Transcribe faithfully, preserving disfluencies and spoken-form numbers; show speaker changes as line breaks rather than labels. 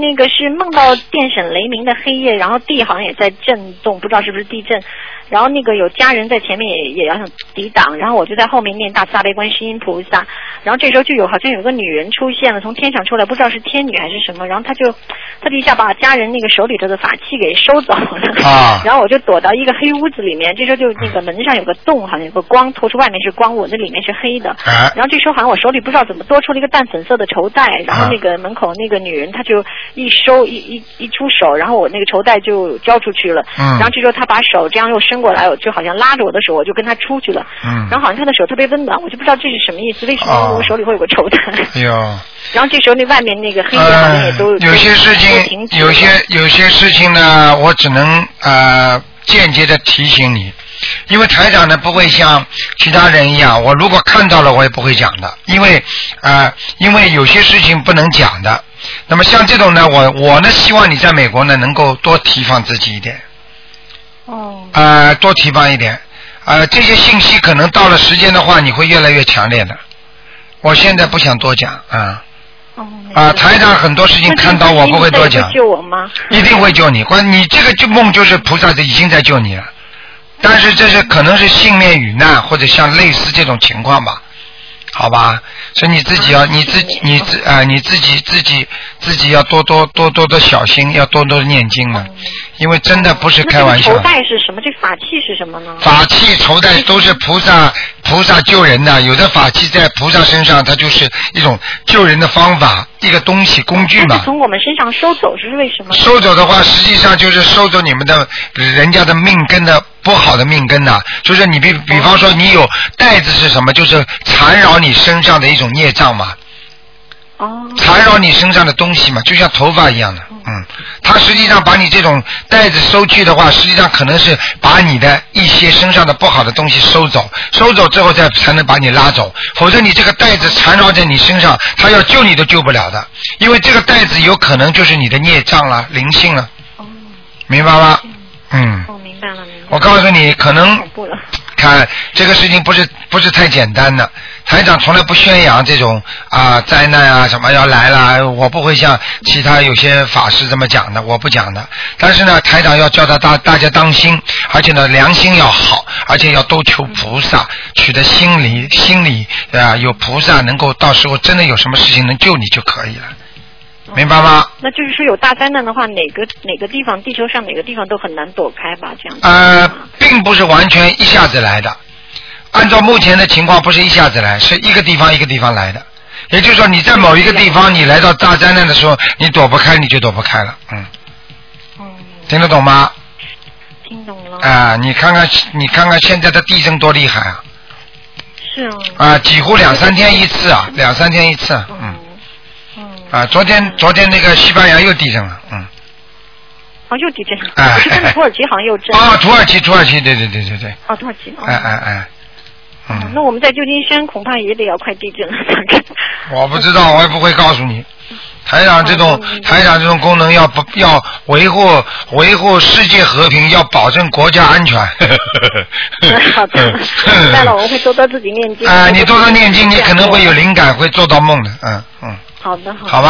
那个是梦到电闪雷鸣的黑夜，然后地好像也在震动，不知道是不是地震。然后那个有家人在前面也也要抵挡，然后我就在后面念大慈大悲观世音菩萨。然后这时候就有好像有个女人出现了，从天上出来，不知道是天女还是什么。然后她就她就一下把家人那个手里头的法器给收走了。啊！然后我就躲到一个黑屋子里面，这时候就那个门上有个洞，好像有个光透出，外面是光，我那里面是黑的。啊！然后这时候好像我手里不知道怎么多出了一个淡粉色的绸带，然后那个门口那个女人她就一收一一一出手，然后我那个绸带就交出去了。嗯。然后这时候她把手这样又伸过来，我就好像拉着我的手，我就跟她出去了。嗯。然后好像她的手特别温暖，我就不知道这是什么意思，为什么我手里会有个绸带？哎呦。然后这时候那外面那个黑夜好像也都、
呃、有些事情，有些有些事情呢，我只能呃间接的提醒你，因为台长呢不会像其他人一样，我如果看到了我也不会讲的，因为呃因为有些事情不能讲的。那么像这种呢，我我呢希望你在美国呢能够多提防自己一点。哦。呃，多提防一点。呃，这些信息可能到了时间的话，你会越来越强烈的。我现在不想多讲啊。哦。啊，台长很多事情看到我不会多讲。
救我吗？
一定会救你，关你这个就梦就是菩萨已经在救你了，但是这是可能是幸免于难或者像类似这种情况吧。好吧，所以你自己要，你自己，你自啊、呃，你自己自己自己要多多多多的小心，要多多的念经了，因为真的不是开玩笑。
绸带是什么？这法器是什么呢？
法器、绸带都是菩萨菩萨救人的，有的法器在菩萨身上，它就是一种救人的方法，一个东西工具嘛。
从我们身上收走是为什么？
收走的话，实际上就是收走你们的人家的命根的。不好的命根呐、啊，就是你比比方说你有带子是什么，就是缠绕你身上的一种孽障嘛。哦。缠绕你身上的东西嘛，就像头发一样的，嗯，它实际上把你这种带子收去的话，实际上可能是把你的一些身上的不好的东西收走，收走之后再才能把你拉走，否则你这个带子缠绕在你身上，它要救你都救不了的，因为这个带子有可能就是你的孽障了、灵性了。哦。明白吗？嗯。哦，明白了，明白了。我告诉你，可能看这个事情不是不是太简单的。台长从来不宣扬这种啊灾难啊什么要来了，我不会像其他有些法师这么讲的，我不讲的。但是呢，台长要叫他大大家当心，而且呢良心要好，而且要都求菩萨，取得心里心里啊有菩萨能够到时候真的有什么事情能救你就可以了。明白吗？
那就是说有大灾难的话，哪个哪个地方，地球上哪个地方都很难躲开吧？这样子。
呃，并不是完全一下子来的。按照目前的情况，不是一下子来，是一个地方一个地方来的。也就是说，你在某一个地方，你来到大灾难的时候，你躲不开，你就躲不开了。嗯。嗯。听得懂吗？
听懂了。
啊、呃，你看看，你看看现在的地震多厉害啊！
是啊。
啊、呃，几乎两三天一次啊，两三天一次。嗯。啊，昨天昨天那个西班牙又地震了，嗯。
哦，又地震了。哎。我看土耳其好像又震。
啊，土耳其，土耳其，对对对对对。
哦，土耳其。
哎哎哎。嗯。
那我们在旧金山恐怕也得要快地震了。
我不知道，我也不会告诉你。台长这种台长这种功能要不要维护维护世界和平，要保证国家安全。
好的，明白了，我会多多自己念经。
啊、呃，你多多念经，你可能会有灵感，会做到梦的，嗯嗯。
好的，好的。
好吧。